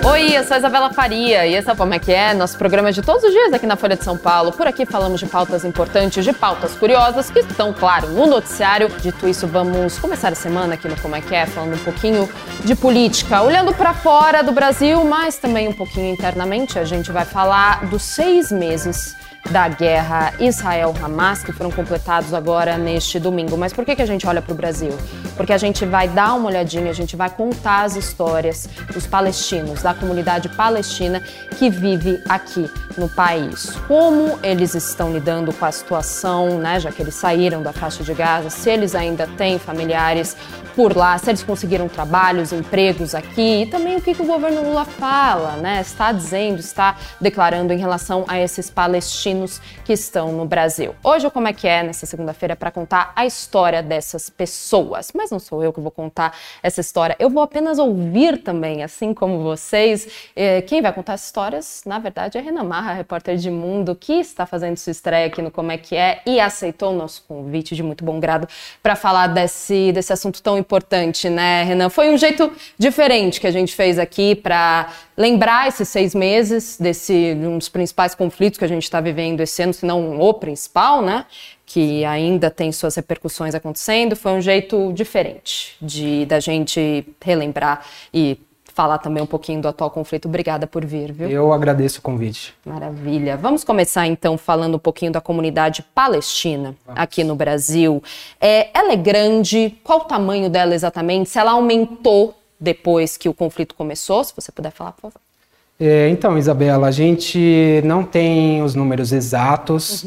Oi, eu sou a Isabela Faria e esse é o Como é que é, nosso programa de todos os dias aqui na Folha de São Paulo. Por aqui falamos de pautas importantes, de pautas curiosas que estão, claro, no noticiário. Dito isso, vamos começar a semana aqui no Como é que é, falando um pouquinho de política, olhando para fora do Brasil, mas também um pouquinho internamente. A gente vai falar dos 6 meses da guerra Israel-Hamas, que foram completados agora neste domingo. Mas por que a gente olha para o Brasil? Porque a gente vai dar uma olhadinha, a gente vai contar as histórias dos palestinos, da comunidade palestina que vive aqui no país. Como eles estão lidando com a situação, né, já que eles saíram da faixa de Gaza, se eles ainda têm familiares por lá, se eles conseguiram trabalhos, empregos aqui, e também o que o governo Lula fala, né, está dizendo, está declarando em relação a esses palestinos que estão no Brasil. Hoje, Como é que é, nessa segunda-feira, para contar a história dessas pessoas. Mas não sou eu que vou contar essa história, eu vou apenas ouvir também, assim como vocês. Quem vai contar as histórias, na verdade, é Renan Marra, repórter de Mundo, que está fazendo sua estreia aqui no Como é que é e aceitou o nosso convite de muito bom grado para falar desse assunto tão importante, né, Renan? Foi um jeito diferente que a gente fez aqui para lembrar esses 6 meses um dos principais conflitos que a gente está vivendo esse ano, se não o principal, né? Que ainda tem suas repercussões acontecendo. Foi um jeito diferente da gente relembrar e falar também um pouquinho do atual conflito. Obrigada por vir, viu? Eu agradeço o convite. Maravilha. Vamos começar, então, falando um pouquinho da comunidade palestina aqui no Brasil. Ela é grande? Qual o tamanho dela exatamente? Se ela aumentou depois que o conflito começou? Se você puder falar, por favor. Então, Isabela, a gente não tem os números exatos,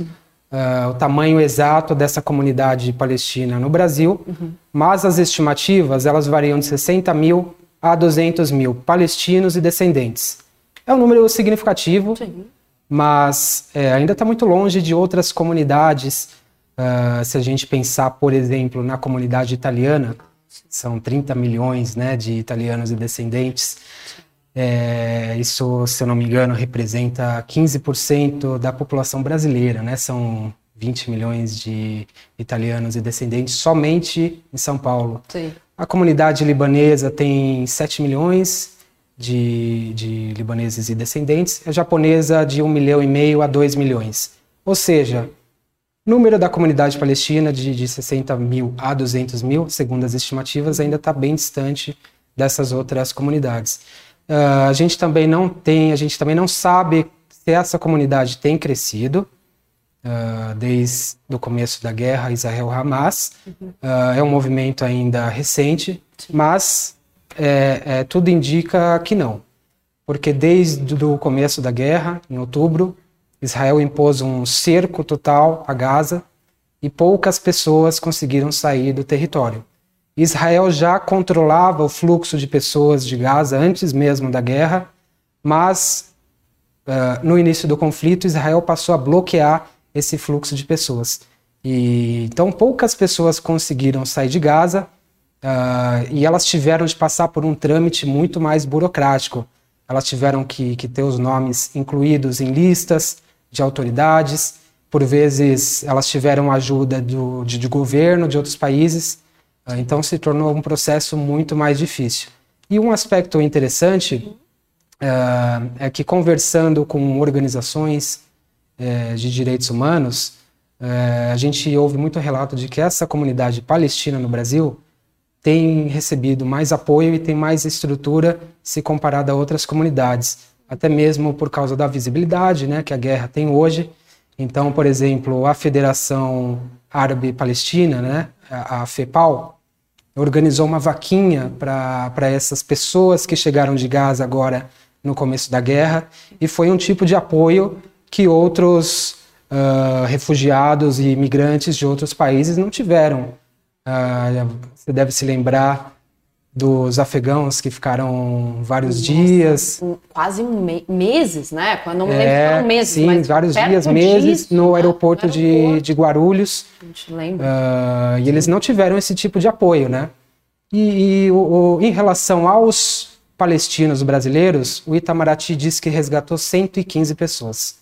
o tamanho exato dessa comunidade palestina no Brasil, mas as estimativas, elas variam de 60 mil a 200 mil palestinos e descendentes. É um número significativo, sim, mas ainda está muito longe de outras comunidades. Se a gente pensar, por exemplo, na comunidade italiana, são 30 milhões, né, de italianos e descendentes. Isso, se eu não me engano, representa 15% da população brasileira, né? São 20 milhões de italianos e descendentes somente em São Paulo. Sim. A comunidade libanesa tem 7 milhões de libaneses e descendentes, a japonesa de 1,5 milhão a 2 milhões. Ou seja, o número da comunidade palestina de 60 mil a 200 mil, segundo as estimativas, ainda está bem distante dessas outras comunidades. A gente também não sabe se essa comunidade tem crescido desde o começo da guerra Israel-Hamas. É um movimento ainda recente, mas tudo indica que não. Porque desde o começo da guerra, em outubro, Israel impôs um cerco total a Gaza e poucas pessoas conseguiram sair do território. Israel já controlava o fluxo de pessoas de Gaza antes mesmo da guerra, mas no início do conflito, Israel passou a bloquear esse fluxo de pessoas. Então, poucas pessoas conseguiram sair de Gaza e elas tiveram de passar por um trâmite muito mais burocrático. Elas tiveram que ter os nomes incluídos em listas de autoridades. Por vezes, elas tiveram ajuda de governo de outros países. Então se tornou um processo muito mais difícil. E um aspecto interessante é que, conversando com organizações de direitos humanos, a gente ouve muito relato de que essa comunidade palestina no Brasil tem recebido mais apoio e tem mais estrutura se comparada a outras comunidades, até mesmo por causa da visibilidade, né, que a guerra tem hoje. Então, por exemplo, a Federação Árabe Palestina, né, a FEPAL, organizou uma vaquinha para essas pessoas que chegaram de Gaza agora no começo da guerra, e foi um tipo de apoio que outros refugiados e imigrantes de outros países não tiveram. Você deve se lembrar dos afegãos que ficaram vários dias. Quase meses, né? Não me lembro se foram meses, sim, mas vários dias, meses, no aeroporto de Guarulhos. A gente lembra. E eles não tiveram esse tipo de apoio, né? Em relação aos palestinos brasileiros, o Itamaraty disse que resgatou 115 pessoas.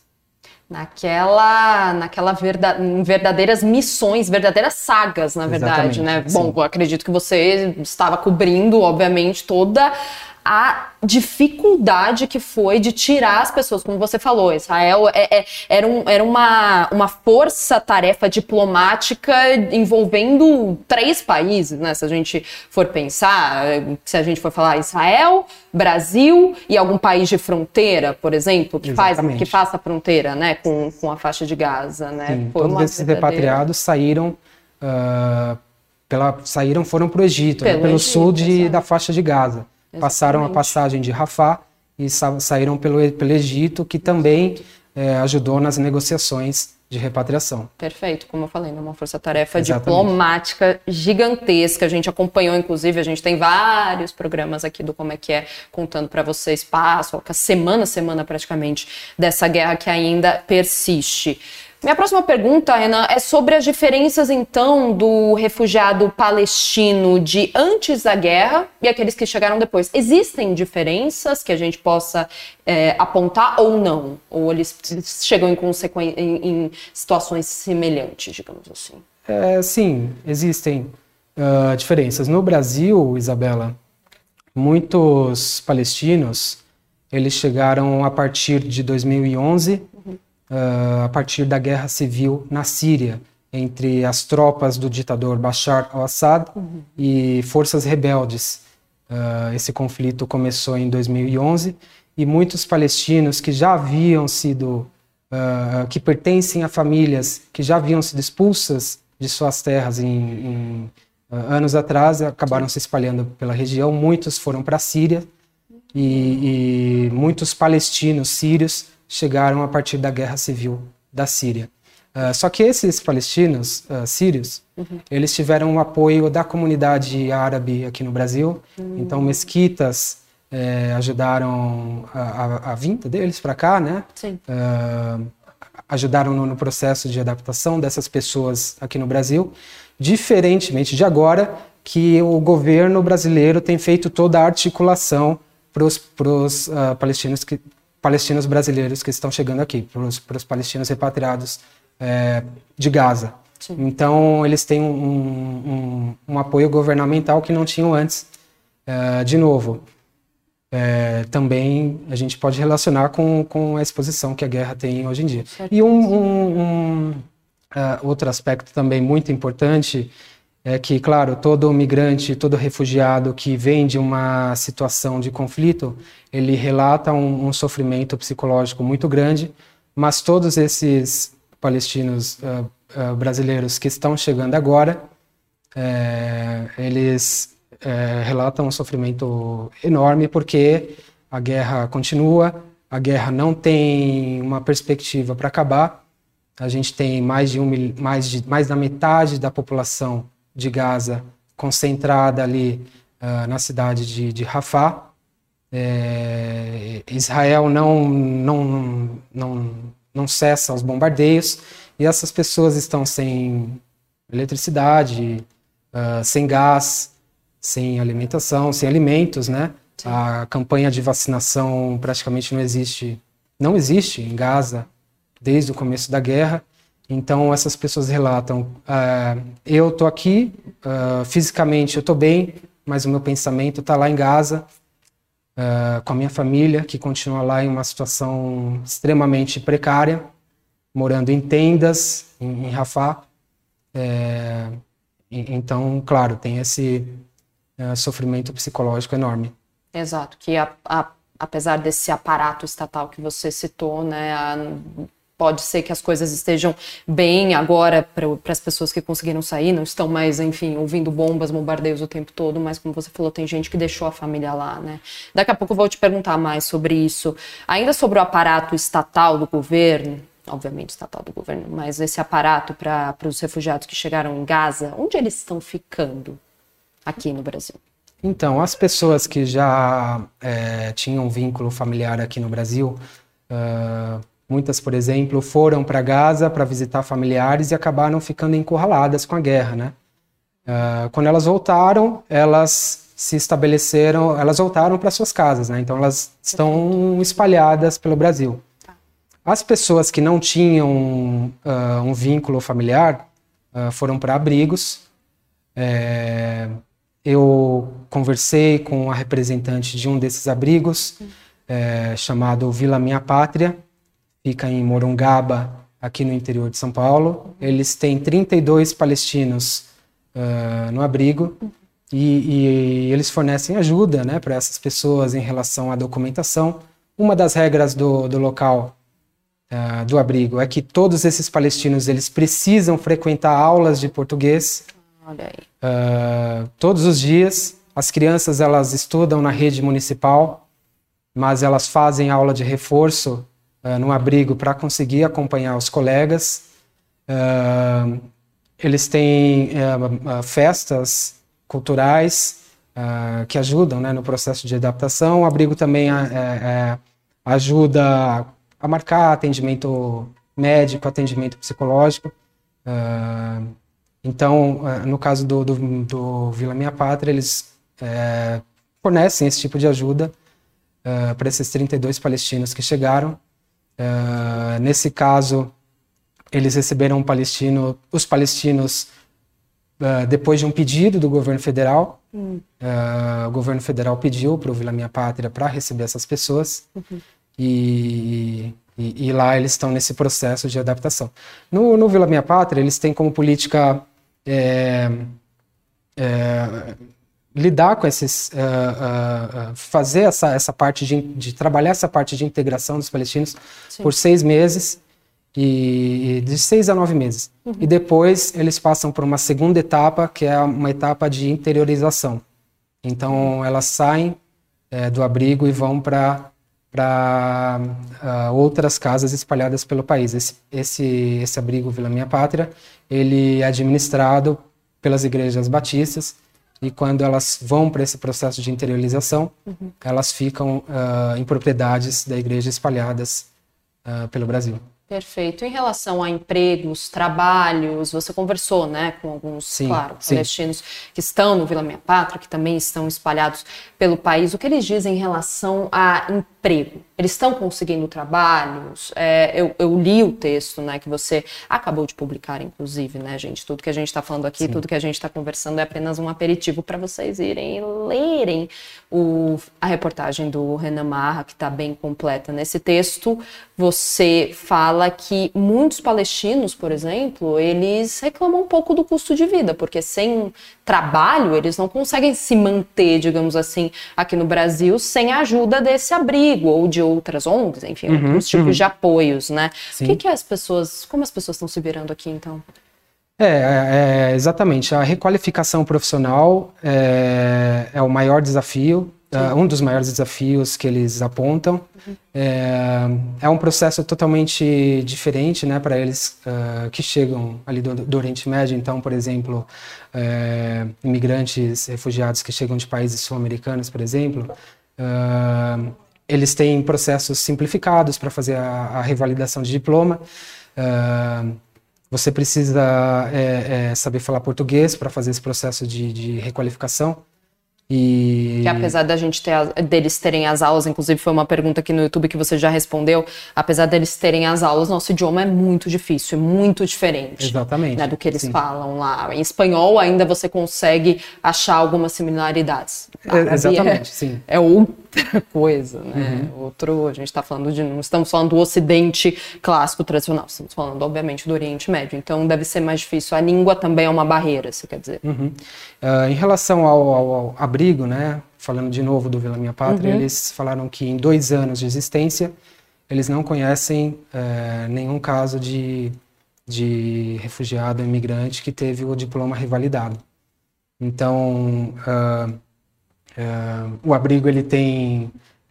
Em verdadeiras missões, verdadeiras sagas, na verdade, né? Sim. Bom, eu acredito que você estava cobrindo, obviamente, toda a dificuldade que foi de tirar as pessoas, como você falou, Israel era uma força-tarefa diplomática envolvendo 3 países, né? Se a gente for pensar, se a gente for falar Israel, Brasil e algum país de fronteira, por exemplo, que faça fronteira, né, com a faixa de Gaza, né? Sim, todos esses repatriados saíram foram para o Egito, pelo sul da faixa de Gaza. Exatamente. Passaram a passagem de Rafah e saíram pelo Egito, que também ajudou nas negociações de repatriação. Perfeito, como eu falei, uma força-tarefa diplomática gigantesca. A gente acompanhou, inclusive, a gente tem vários programas aqui do Como é que é, contando para vocês passo, semana a semana praticamente, dessa guerra que ainda persiste. Minha próxima pergunta, Renan, é sobre as diferenças, então, do refugiado palestino de antes da guerra e aqueles que chegaram depois. Existem diferenças que a gente possa apontar ou não? Ou eles chegam em situações semelhantes, digamos assim? Sim, existem diferenças. No Brasil, Isabela, muitos palestinos, eles chegaram a partir de 2011, a partir da guerra civil na Síria, entre as tropas do ditador Bashar al-Assad e forças rebeldes. Esse conflito começou em 2011 e muitos palestinos que já haviam sido, que pertencem a famílias que já haviam sido expulsas de suas terras anos atrás, acabaram se espalhando pela região. Muitos foram para a Síria e muitos palestinos sírios chegaram a partir da guerra civil da Síria. Só que esses palestinos sírios, eles tiveram o apoio da comunidade árabe aqui no Brasil. Então, mesquitas ajudaram a vinda deles para cá, né? Sim. Ajudaram no processo de adaptação dessas pessoas aqui no Brasil, diferentemente de agora, que o governo brasileiro tem feito toda a articulação para os palestinos brasileiros que estão chegando aqui, para os palestinos repatriados de Gaza. Sim. Então, eles têm um apoio governamental que não tinham antes. De novo, também a gente pode relacionar com a exposição que a guerra tem hoje em dia. Certo. E outro aspecto também muito importante é que, claro, todo migrante, todo refugiado que vem de uma situação de conflito, ele relata um sofrimento psicológico muito grande, mas todos esses palestinos brasileiros que estão chegando agora, eles relatam um sofrimento enorme porque a guerra continua, a guerra não tem uma perspectiva para acabar. A gente tem mais da metade da população de Gaza concentrada ali na cidade de Rafah. Israel não cessa os bombardeios e essas pessoas estão sem eletricidade, sem gás, sem alimentação, sem alimentos, né? Sim. A campanha de vacinação praticamente não existe em Gaza desde o começo da guerra. Então, essas pessoas relatam, eu estou aqui, fisicamente eu estou bem, mas o meu pensamento está lá em Gaza, com a minha família, que continua lá em uma situação extremamente precária, morando em tendas, em Rafah. Então, claro, tem esse sofrimento psicológico enorme. Exato, que apesar desse aparato estatal que você citou, né, pode ser que as coisas estejam bem agora para as pessoas que conseguiram sair, não estão mais, enfim, ouvindo bombas, bombardeios o tempo todo, mas como você falou, tem gente que deixou a família lá, né? Daqui a pouco eu vou te perguntar mais sobre isso. Ainda sobre o aparato estatal do governo, obviamente estatal do governo, mas esse aparato para os refugiados que chegaram em Gaza, onde eles estão ficando aqui no Brasil? Então, as pessoas que já tinham vínculo familiar aqui no Brasil, muitas, por exemplo, foram para Gaza para visitar familiares e acabaram ficando encurraladas com a guerra, né? Quando elas voltaram, elas se estabeleceram, elas voltaram para suas casas, né? Então elas estão espalhadas pelo Brasil. As pessoas que não tinham um vínculo familiar foram para abrigos. eu conversei com a representante de um desses abrigos, chamado Vila Minha Pátria, fica em Morungaba, aqui no interior de São Paulo. Eles têm 32 palestinos no abrigo e eles fornecem ajuda, né, para essas pessoas em relação à documentação. Uma das regras do local, do abrigo, é que todos esses palestinos eles precisam frequentar aulas de português. Olha aí. Todos os dias. As crianças elas estudam na rede municipal, mas elas fazem aula de reforço no abrigo para conseguir acompanhar os colegas. Eles têm festas culturais que ajudam, né, no processo de adaptação. O abrigo também ajuda a marcar atendimento médico, atendimento psicológico. Então, no caso do Vila Minha Pátria, eles fornecem esse tipo de ajuda para esses 32 palestinos que chegaram. Nesse caso, eles receberam os palestinos depois de um pedido do governo federal. O governo federal pediu para o Vila Minha Pátria para receber essas pessoas. E lá eles estão nesse processo de adaptação. No Vila Minha Pátria, eles têm como política lidar com esses, fazer essa parte de trabalhar essa parte de integração dos palestinos. Sim. Por 6 meses, e de 6 a 9 meses. E depois eles passam por uma segunda etapa, que é uma etapa de interiorização. Então elas saem do abrigo e vão para outras casas espalhadas pelo país. Esse abrigo Vila Minha Pátria, ele é administrado pelas igrejas batistas, e quando elas vão para esse processo de interiorização, elas ficam em propriedades da igreja espalhadas pelo Brasil. Perfeito. Em relação a empregos, trabalhos, você conversou, né, com alguns, palestinos que estão no Vila Minha Pátria, que também estão espalhados pelo país. O que eles dizem em relação a emprego? Eles estão conseguindo trabalhos? Eu li o texto, né, que você acabou de publicar, inclusive, né, gente? Tudo que a gente está falando aqui, tudo que a gente está conversando é apenas um aperitivo para vocês irem lerem a reportagem do Renan Marra, que está bem completa. Nesse texto, você fala que muitos palestinos, por exemplo, eles reclamam um pouco do custo de vida, porque sem trabalho eles não conseguem se manter, digamos assim, aqui no Brasil, sem a ajuda desse abrigo ou de outras ONGs, enfim, outros tipos de apoios, né? Sim. Como as pessoas estão se virando aqui, então? Exatamente. A requalificação profissional é o maior desafio. Um dos maiores desafios que eles apontam. É um processo totalmente diferente, né, para eles que chegam ali do Oriente Médio. Então, por exemplo, imigrantes, refugiados que chegam de países sul-americanos, por exemplo, eles têm processos simplificados para fazer a revalidação de diploma. Você precisa saber falar português para fazer esse processo de requalificação. Que apesar deles terem as aulas, inclusive foi uma pergunta aqui no YouTube que você já respondeu, apesar deles terem as aulas, nosso idioma é muito difícil, é muito diferente. Exatamente, né, do que eles falam lá. Em espanhol ainda você consegue achar algumas similaridades. Exatamente, sim. É outra coisa, né? A gente está falando não estamos falando do Ocidente clássico tradicional, estamos falando, obviamente, do Oriente Médio. Então deve ser mais difícil. A língua também é uma barreira, você quer dizer? Em relação ao abrigo, né? Falando de novo do Vila Minha Pátria, eles falaram que em 2 anos de existência eles não conhecem nenhum caso de refugiado, imigrante que teve o diploma revalidado. Então, o abrigo ele tem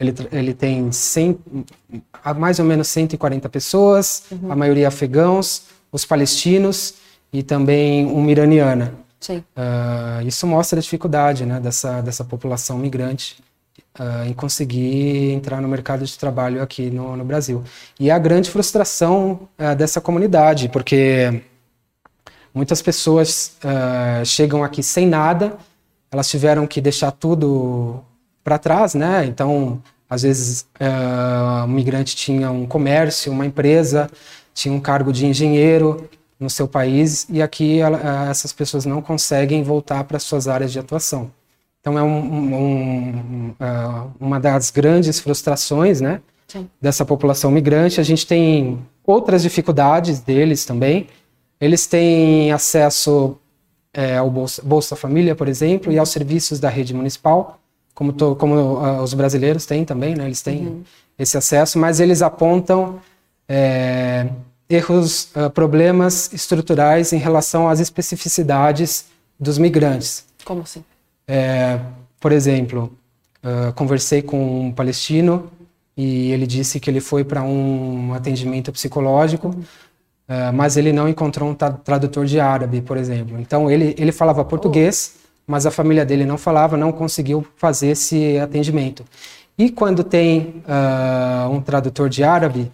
mais ou menos 140 pessoas, a maioria afegãos, os palestinos e também uma iraniana. Sim. Isso mostra a dificuldade, né, dessa população migrante em conseguir entrar no mercado de trabalho aqui no Brasil. E a grande frustração dessa comunidade, porque muitas pessoas chegam aqui sem nada, elas tiveram que deixar tudo para trás, né? Então, às vezes, o migrante tinha um comércio, uma empresa, tinha um cargo de engenheiro no seu país, e aqui essas pessoas não conseguem voltar para suas áreas de atuação. Então é uma das grandes frustrações, né, Sim. dessa população migrante. A gente tem outras dificuldades deles também. Eles têm acesso ao Bolsa Família, por exemplo, e aos serviços da rede municipal, como os brasileiros têm também, né? Eles têm esse acesso, mas eles apontam erros, problemas estruturais em relação às especificidades dos migrantes. Como assim? Por exemplo, conversei com um palestino e ele disse que ele foi para um atendimento psicológico, mas ele não encontrou um tradutor de árabe, por exemplo. Então ele falava português, mas a família dele não falava, não conseguiu fazer esse atendimento. E quando tem um tradutor de árabe,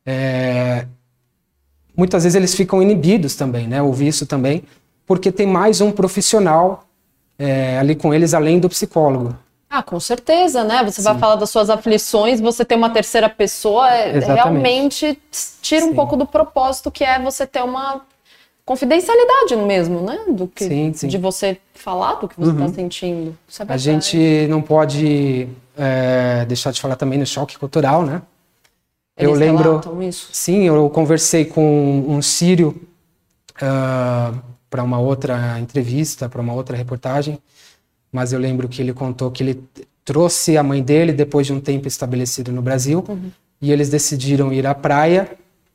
muitas vezes eles ficam inibidos também, né? Ouvi isso também, porque tem mais um profissional ali com eles, além do psicólogo. Ah, com certeza, né? Você Sim. vai falar das suas aflições, você ter uma terceira pessoa realmente tira um pouco do propósito, que é você ter uma confidencialidade mesmo, né? De você falar do que você está sentindo. Isso é verdade. A gente não pode deixar de falar também no choque cultural, né? Eles eu lembro, relatam isso? Sim, eu conversei com um sírio para uma outra entrevista, para uma outra reportagem, mas eu lembro que ele contou que ele trouxe a mãe dele depois de um tempo estabelecido no Brasil, e eles decidiram ir à praia,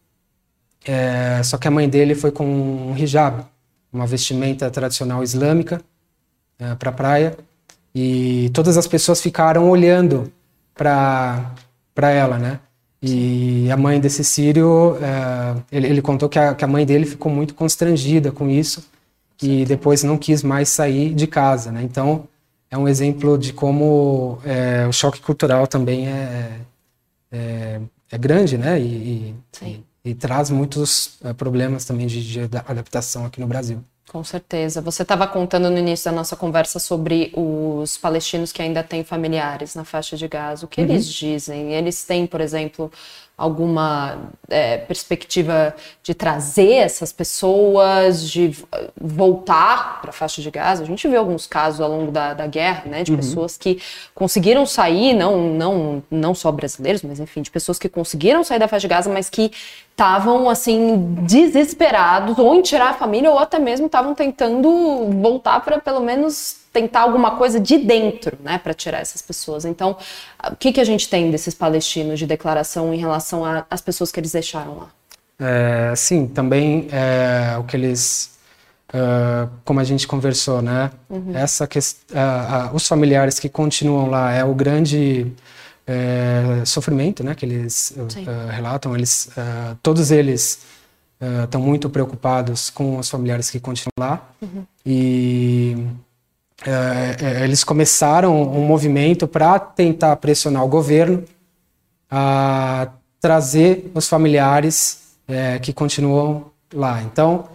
só que a mãe dele foi com um hijab, uma vestimenta tradicional islâmica, para a praia, e todas as pessoas ficaram olhando para ela, né? E a mãe desse sírio, ele contou que a mãe dele ficou muito constrangida com isso e depois não quis mais sair de casa, né? Então, é um exemplo de como o choque cultural também é grande, né? E traz muitos problemas também de adaptação aqui no Brasil. Com certeza. Você estava contando no início da nossa conversa sobre os palestinos que ainda têm familiares na faixa de Gaza. O que eles dizem? Eles têm, por exemplo, alguma perspectiva de trazer essas pessoas, de voltar para a faixa de Gaza? A gente viu alguns casos ao longo da guerra, né, de pessoas que conseguiram sair, não só brasileiros, mas enfim, de pessoas que conseguiram sair da faixa de Gaza, mas que estavam, assim, desesperados ou em tirar a família ou até mesmo estavam tentando voltar para pelo menos tentar alguma coisa de dentro, né, para tirar essas pessoas. Então, o que a gente tem desses palestinos de declaração em relação às pessoas que eles deixaram lá? Sim, também o que eles, como a gente conversou, né, essa os familiares que continuam lá é o grande sofrimento, né, que eles relatam. Todos eles estão muito preocupados com os familiares que continuam lá e eles começaram um movimento para tentar pressionar o governo a trazer os familiares que continuam lá. Então,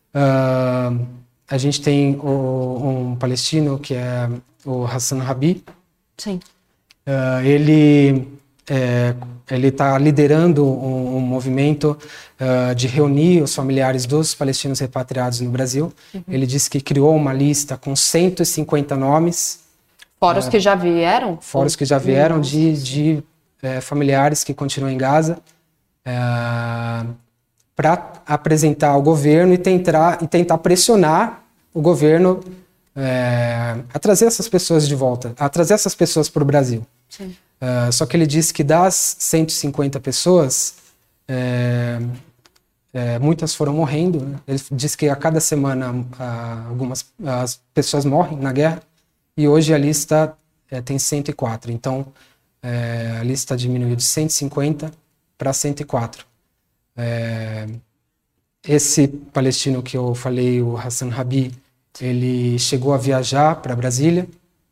a gente tem um palestino que é o Hassan Rabi. Sim. Ele está liderando um movimento de reunir os familiares dos palestinos repatriados no Brasil. Ele disse que criou uma lista com 150 nomes. Fora os que já vieram? Fora os que já vieram de familiares que continuam em Gaza, para apresentar ao governo e tentar pressionar o governo a trazer essas pessoas de volta, a trazer essas pessoas para o Brasil. Sim. Só que ele disse que das 150 pessoas, muitas foram morrendo, né? Ele disse que a cada semana as pessoas morrem na guerra, e hoje a lista tem 104. Então, a lista diminuiu de 150 para 104. Esse palestino que eu falei, o Hassan Rabi, ele chegou a viajar para Brasília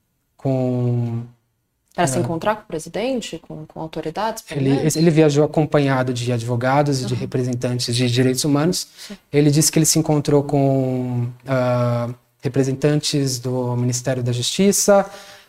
para se encontrar com o presidente, com autoridades? Ele viajou acompanhado de advogados e de representantes de direitos humanos. Sim. Ele disse que ele se encontrou com representantes do Ministério da Justiça,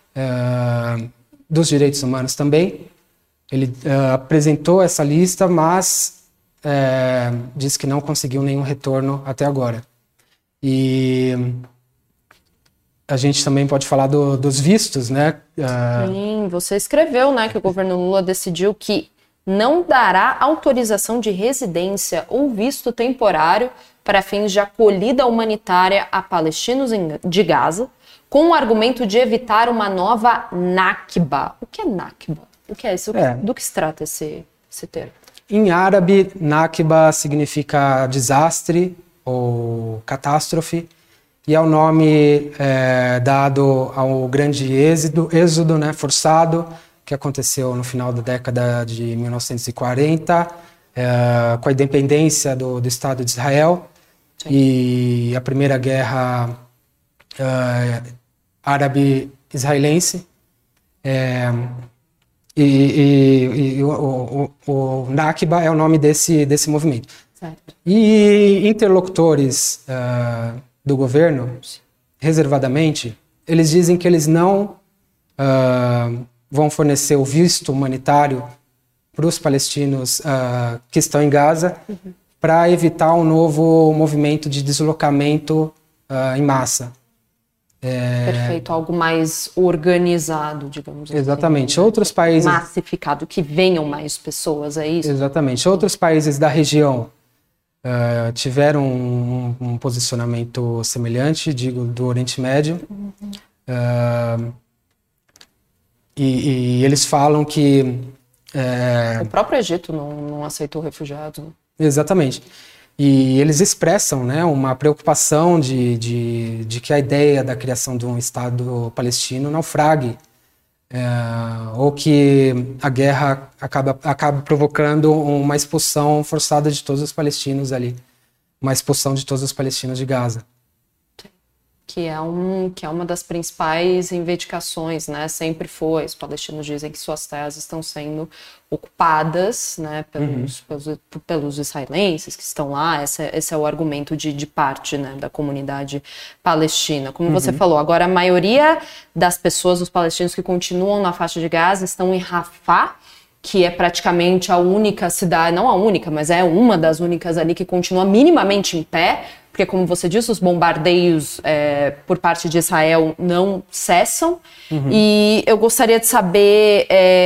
dos direitos humanos também. Ele apresentou essa lista, mas disse que não conseguiu nenhum retorno até agora. E a gente também pode falar dos vistos, né? Sim, você escreveu, né, que o governo Lula decidiu que não dará autorização de residência ou visto temporário para fins de acolhida humanitária a palestinos de Gaza, com o argumento de evitar uma nova Nakba. O que é Nakba? O que é isso? Do que se trata esse termo? Em árabe, Nakba significa desastre ou catástrofe, e é o nome dado ao grande êxodo, né, forçado, que aconteceu no final da década de 1940, com a independência do Estado de Israel. Sim. E a Primeira Guerra Árabe-Israelense. O Nakba é o nome desse movimento. Certo. E interlocutores do governo, reservadamente, eles dizem que eles não vão fornecer o visto humanitário para os palestinos que estão em Gaza, para evitar um novo movimento de deslocamento em massa. Perfeito, algo mais organizado, digamos assim. Exatamente. Outros países... Massificado, que venham mais pessoas, é isso? Exatamente. Outros países da região tiveram um posicionamento semelhante, digo, do Oriente Médio. E eles falam que... O próprio Egito não aceitou refugiados. Exatamente. E eles expressam, né, uma preocupação de que a ideia da criação de um Estado palestino naufrague, ou que a guerra acabe provocando uma expulsão forçada de todos os palestinos ali, uma expulsão de todos os palestinos de Gaza. Que é uma das principais reivindicações, né? Sempre foi. Os palestinos dizem que suas terras estão sendo ocupadas, né, pelos israelenses que estão lá. Esse é o argumento de parte, né, da comunidade palestina. Como você falou, agora a maioria das pessoas, os palestinos que continuam na faixa de Gaza, estão em Rafah, que é praticamente a única cidade, não a única, mas é uma das únicas ali que continua minimamente em pé, porque, como você disse, os bombardeios por parte de Israel não cessam. E eu gostaria de saber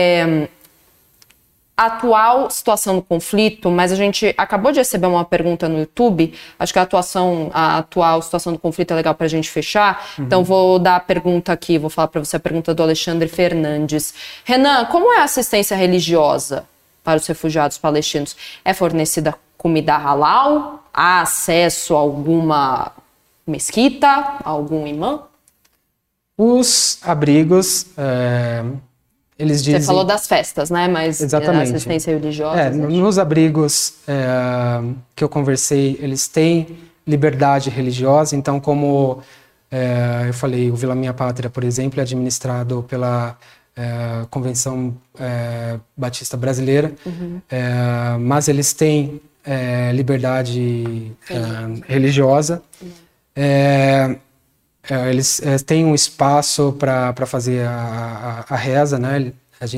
a atual situação do conflito, mas a gente acabou de receber uma pergunta no YouTube, acho que a atual situação do conflito é legal para a gente fechar, então vou dar a pergunta aqui, vou falar para você a pergunta do Alexandre Fernandes. Renan, como é a assistência religiosa para os refugiados palestinos? É fornecida comida halal? Há acesso a alguma mesquita, a algum imã? Os abrigos, eles dizem... Você falou das festas, né? Mas exatamente. A assistência religiosa... Nos abrigos que eu conversei, eles têm liberdade religiosa, então como eu falei, o Vila Minha Pátria, por exemplo, é administrado pela Convenção Batista Brasileira, mas eles têm liberdade religiosa. Eles têm um espaço para fazer a reza, né?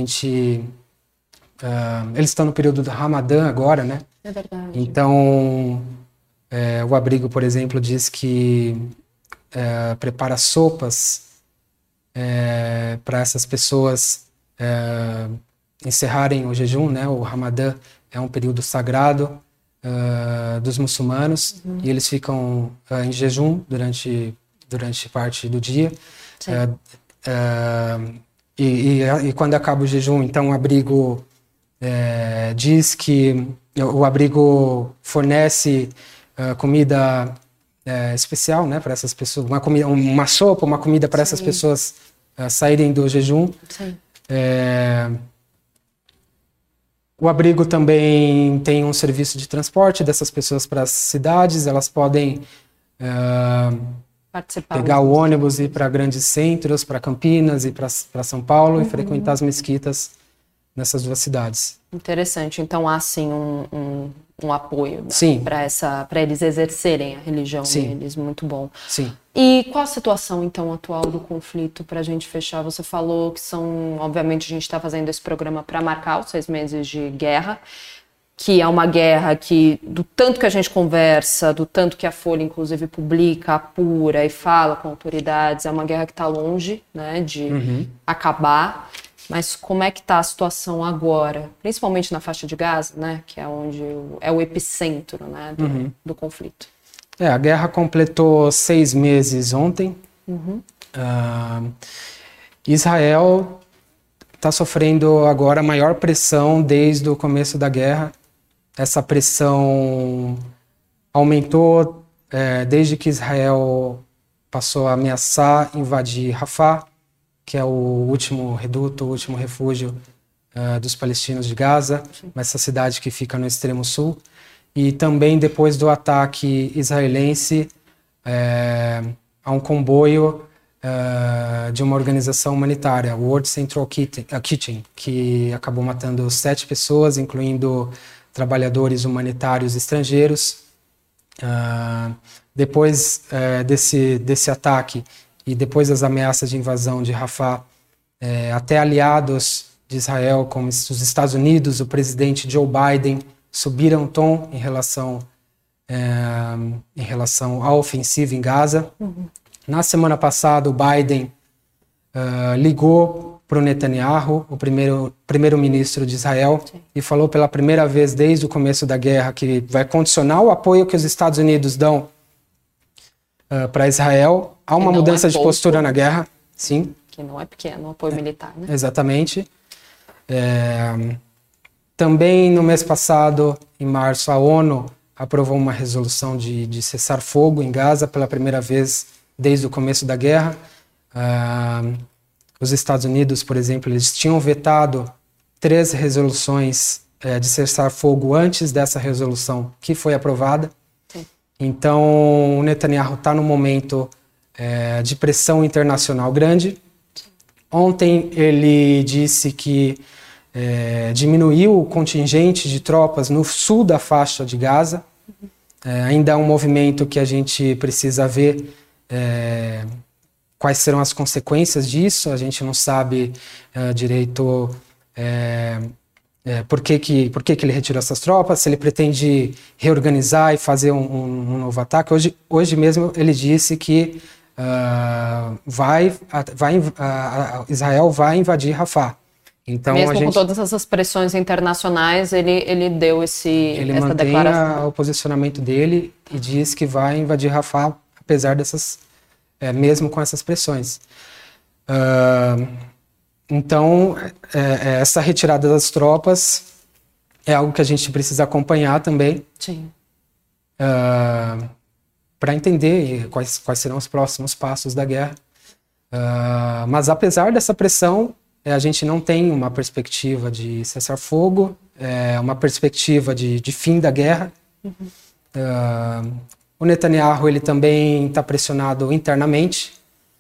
Eles estão no período do Ramadã agora, né? É verdade. Então, o abrigo, por exemplo, diz que prepara sopas para essas pessoas encerrarem o jejum, né? O Ramadã é um período sagrado dos muçulmanos, e eles ficam em jejum durante parte do dia. E quando acaba o jejum, então o abrigo diz que o abrigo fornece comida especial, né, para essas pessoas, uma sopa, uma comida para essas pessoas saírem do jejum. O abrigo também tem um serviço de transporte dessas pessoas para as cidades. Elas podem pegar o ônibus e ir para grandes centros, para Campinas e para São Paulo, e frequentar as mesquitas nessas duas cidades. Interessante. Então há sim um apoio, né, sim, para eles exercerem a religião deles. Muito bom. Sim. E qual a situação, então, atual do conflito, para a gente fechar? Você falou que obviamente a gente está fazendo esse programa para marcar os 6 meses de guerra. que é uma guerra que, do tanto que a gente conversa, do tanto que a Folha, inclusive, publica, apura e fala com autoridades, é uma guerra que está longe, né, de acabar. Mas como é que está a situação agora, principalmente na faixa de Gaza, né, que é onde é o epicentro, né, do conflito? A guerra completou 6 meses ontem. Israel está sofrendo agora a maior pressão desde o começo da guerra. Essa pressão aumentou desde que Israel passou a ameaçar invadir Rafah, que é o último reduto, o último refúgio dos palestinos de Gaza, essa cidade que fica no extremo sul. E também depois do ataque israelense a um comboio de uma organização humanitária, World Central Kitchen, que acabou matando 7 pessoas, incluindo trabalhadores humanitários estrangeiros. Depois desse ataque e depois das ameaças de invasão de Rafah, até aliados de Israel, como os Estados Unidos, o presidente Joe Biden, subiram o tom em relação à ofensiva em Gaza. Na semana passada, o Biden ligou para o Netanyahu, o primeiro-ministro de Israel, e falou pela primeira vez desde o começo da guerra que vai condicionar o apoio que os Estados Unidos dão para Israel a uma mudança de postura na guerra. Sim. Que não é pequeno, o apoio militar, né? Exatamente. Também no mês passado, em março, a ONU aprovou uma resolução de cessar fogo em Gaza pela primeira vez desde o começo da guerra. Os Estados Unidos, por exemplo, eles tinham vetado 3 resoluções de cessar fogo antes dessa resolução que foi aprovada. Sim. Então, o Netanyahu está num momento de pressão internacional grande. Sim. Ontem ele disse que diminuiu o contingente de tropas no sul da faixa de Gaza. Ainda é um movimento que a gente precisa ver quais serão as consequências disso. A gente não sabe direito por que ele retirou essas tropas, se ele pretende reorganizar e fazer um novo ataque. Hoje mesmo ele disse que Israel vai invadir Rafah. Então, mesmo com todas essas pressões internacionais, ele deu essa declaração. Ele mantém o posicionamento dele e diz que vai invadir Rafah, apesar dessas, mesmo com essas pressões. Então, essa retirada das tropas é algo que a gente precisa acompanhar também. Sim. Para entender quais serão os próximos passos da guerra. Mas apesar dessa pressão, a gente não tem uma perspectiva de cessar-fogo, uma perspectiva de fim da guerra. O Netanyahu ele também está pressionado internamente.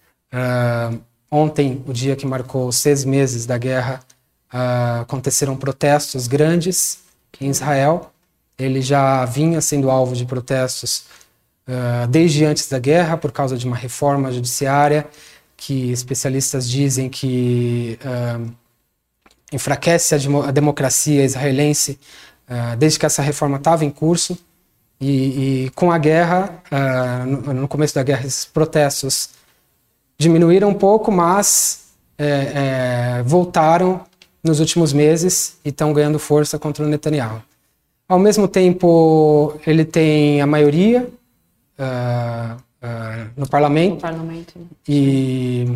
Ontem, o dia que marcou 6 meses da guerra, aconteceram protestos grandes em Israel. Ele já vinha sendo alvo de protestos desde antes da guerra, por causa de uma reforma judiciária que especialistas dizem que enfraquece a democracia israelense desde que essa reforma estava em curso. E com a guerra, no começo da guerra, esses protestos diminuíram um pouco, mas voltaram nos últimos meses e estão ganhando força contra o Netanyahu. Ao mesmo tempo, ele tem a maioria no parlamento, e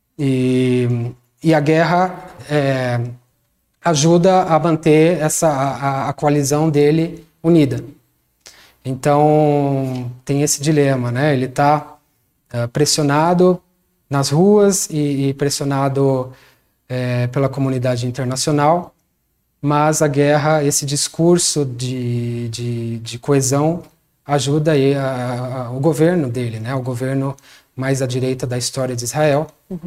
a guerra ajuda a manter a coalizão dele unida. Então tem esse dilema, né? Ele está pressionado nas ruas e pressionado pela comunidade internacional, mas a guerra, esse discurso de coesão ajuda o governo dele, né? O governo mais à direita da história de Israel.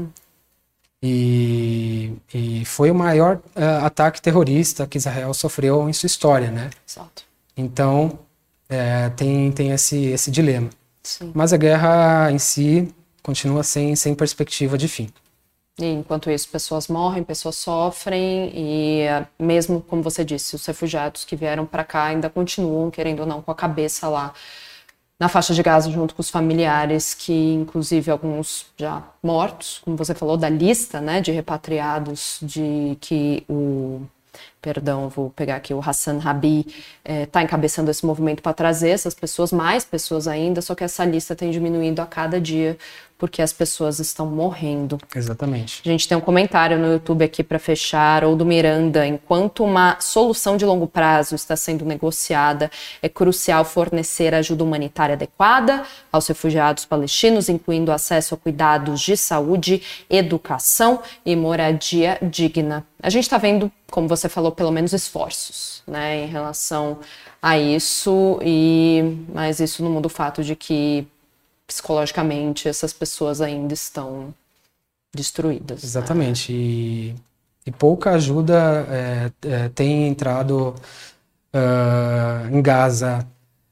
E foi o maior ataque terrorista que Israel sofreu em sua história, né? Exato. Então tem esse dilema. Sim. Mas a guerra em si continua sem perspectiva de fim. E enquanto isso, pessoas morrem, pessoas sofrem e mesmo, como você disse, os refugiados que vieram para cá ainda continuam, querendo ou não, com a cabeça lá na faixa de Gaza junto com os familiares, que inclusive alguns já mortos, como você falou, da lista, né, de repatriados de que vou pegar aqui, o Hassan Rabi está encabeçando esse movimento para trazer essas pessoas, mais pessoas ainda, só que essa lista tem diminuído a cada dia, porque as pessoas estão morrendo. Exatamente. A gente tem um comentário no YouTube aqui para fechar, ou do Miranda: enquanto uma solução de longo prazo está sendo negociada, é crucial fornecer ajuda humanitária adequada aos refugiados palestinos, incluindo acesso a cuidados de saúde, educação e moradia digna. A gente está vendo, como você falou, pelo menos esforços, né, em relação a isso, mas isso não muda o fato de que psicologicamente essas pessoas ainda estão destruídas. Exatamente. Né? E pouca ajuda tem entrado em Gaza.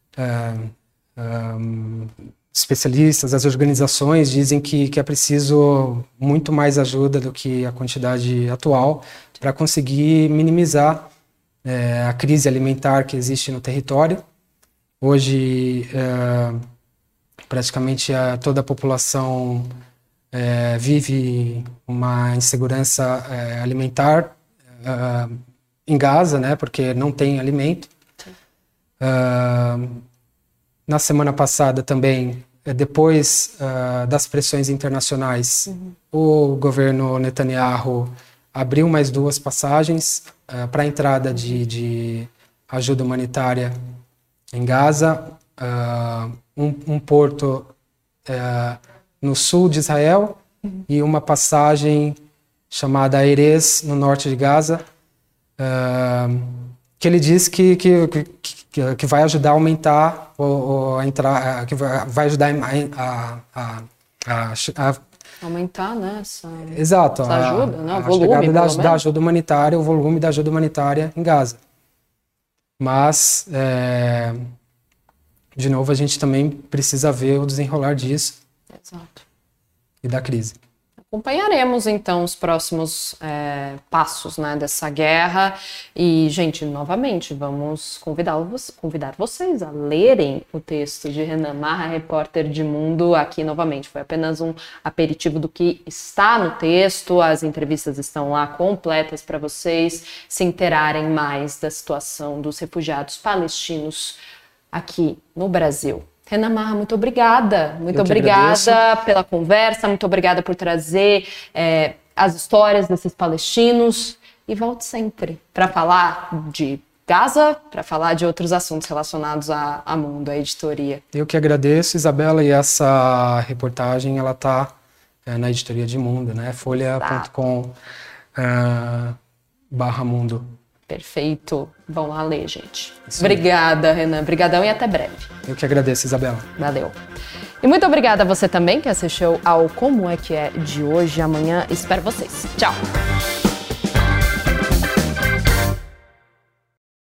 Especialistas, as organizações dizem que é preciso muito mais ajuda do que a quantidade atual para conseguir minimizar a crise alimentar que existe no território. Hoje, praticamente toda a população vive uma insegurança alimentar em Gaza, né, porque não tem alimento. Na semana passada também, depois das pressões internacionais, o governo Netanyahu abriu mais 2 passagens para a entrada de ajuda humanitária em Gaza. Um porto no sul de Israel e uma passagem chamada Erez, no norte de Gaza, que ele diz que vai ajudar a aumentar, que vai ajudar a aumentar, né, exato, essa ajuda, né, o volume, chegada da ajuda humanitária, o volume da ajuda humanitária em Gaza. Mas de novo, a gente também precisa ver o desenrolar disso. Exato. E da crise. Acompanharemos, então, os próximos passos, né, dessa guerra. E, gente, novamente, vamos convidar vocês a lerem o texto de Renan Marra, repórter de Mundo, aqui novamente. Foi apenas um aperitivo do que está no texto. As entrevistas estão lá completas para vocês se inteirarem mais da situação dos refugiados palestinos aqui no Brasil. Renan Marra, muito obrigada. Muito obrigada pela conversa, muito obrigada por trazer as histórias desses palestinos. E volte sempre para falar de Gaza, para falar de outros assuntos relacionados a Mundo, a editoria. Eu que agradeço, Isabela, e essa reportagem ela está na editoria de Mundo, né? folha.com/mundo. Perfeito. Vão lá ler, gente. Obrigada, Renan. Obrigadão e até breve. Eu que agradeço, Isabela. Valeu. E muito obrigada a você também que assistiu ao Como é que é de hoje. Amanhã espero vocês. Tchau.